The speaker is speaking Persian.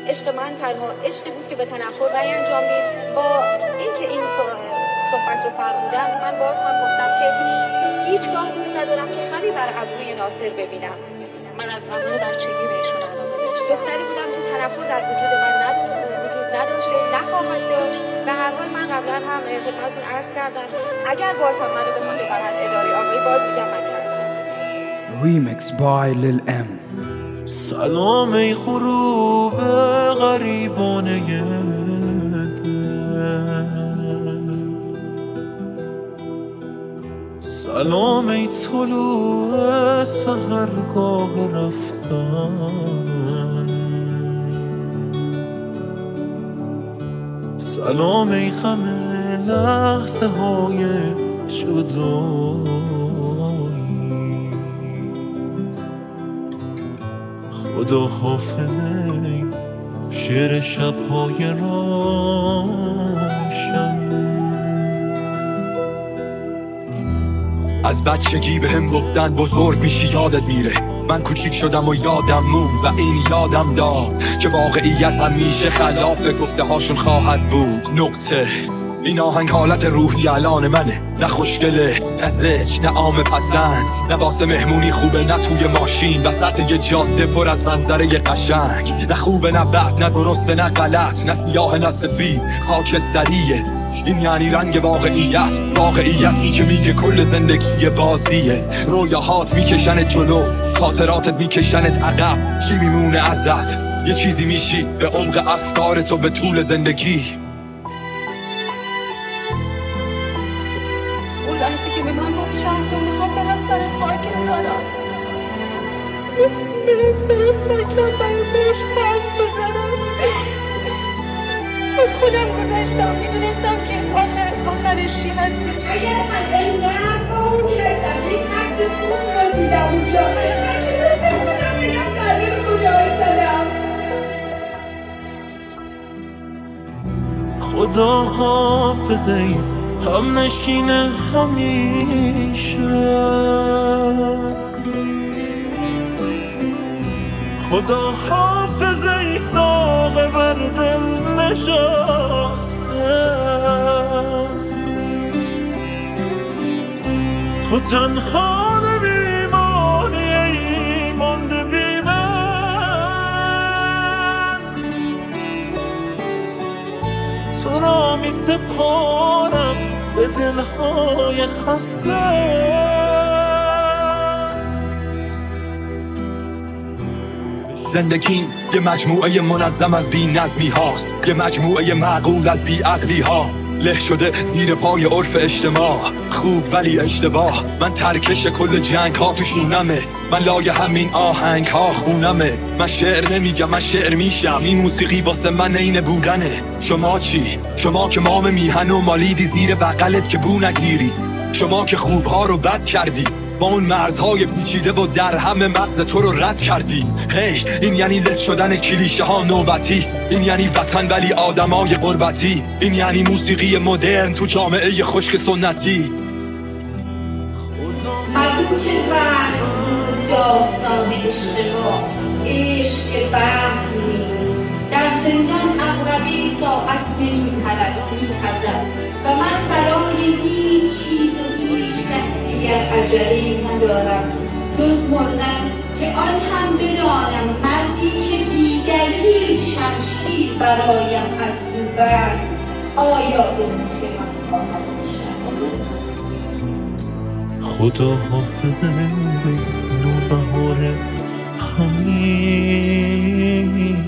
عشق من تنها عشقی بود که به تنفر رأی انجامید. با اینکه این صحبت رو فرمودم، من باز هم گفتم که هیچگاه دوست ندارم که خمی بر ابروی ناصر ببینم. من از زمان بچگی بهشون علاقه داشتم. دختری بودم که تنفر در وجود من وجود نداشته، نخواهد داشت. به هر حال من قبلا هم خدمتتون عرض کردم اگر باز هم منو بخوام ببرن اداره آگاهی، باز میگم من کردم. ریمیکس بای لیل ام. سلام ای غروب غریبانه دل، سلام ای طلوع سحرگاه رفتن، سلام ای غم لحظه های جدایی، خدا حافظه شعر شب‌های روشن. از بچگی به هم گفتن بزرگ میشی یادت میره، من کوچیک شدم و یادم موند و این یادم داد که واقعیت همیشه خلاف گفته هاشون خواهد بود. نقطه. این آهنگ حالت روحی الان منه، نه خوشگله نه زج نه عام پسند، نه واسه مهمونی خوبه نه توی ماشین وسط یه جاده پر از منظره قشنگ، نه خوبه نه بد نه درسته نه غلط، نه سیاه نه سفید خاکستریه. این یعنی رنگ واقعیت، واقعیتی که میگه کل زندگی بازیه. رویاهات میکشنت جلو، خاطراتت میکشنت عقب، چی میمونه ازت؟ یه چیزی میشی به عمق افکارت و به طول زندگی. اون لحظه که به من گفت شهر میخوام برم سر خاک بزنم، گفتیم برم سر خاکم برم بهش حرف بزنم. از خودم گذاشتم، میدونستم که آخرش چی هستش. اگر من اینقدر باهوش هستم یک عکس خوب رو دیدم اونجا، من چطور بتونم بگم سلیم کجا ایستادم؟ خدا حافظه هم نشین همیشه، خدا حافظه داغ بر دل نشسته، تو تنها نمیمانی مانده بی من، تو را می سپارم به دلهای خسته. زندگی یه مجموعه منظم از بی نظمی هاست، یه مجموعه معقول از بی عقلی ها، له شده زیر پای عرف اجتماع. خوب ولی اشتباه، من ترکش کل جنگ ها تو شونمه، من لای همین آهنگ ها خونمه. من شعر نمیگم، من شعر میشم، این موسیقی واسه من اینه بودنه. شما چی؟ شما که مام میهن و مالیدی زیر بغلت که بو نگیری، شما که خوبها رو بد کردی با اون مرزهای پیچیده و در همه مغز تو رو رد کردی. هی این یعنی لت شدن کلیشه ها نوبتی، این یعنی وطن ولی آدمای غربتی، این یعنی موسیقی مدرن تو جامعه خشک سنتی. مگو که وقت داستان اشتباه، عشق بحر نیست، در زندان عقربه ساعت میخزد و من برای هیچ چیز و هیچ کس دیگر عجله‌ای ندارم جز مردن، که آن هم بدانم مردی که بی‌دلیل شمشیر برایم از رو بست آیا به سوی من خواهد نشست. خدا حافظه نوبهار همیشه.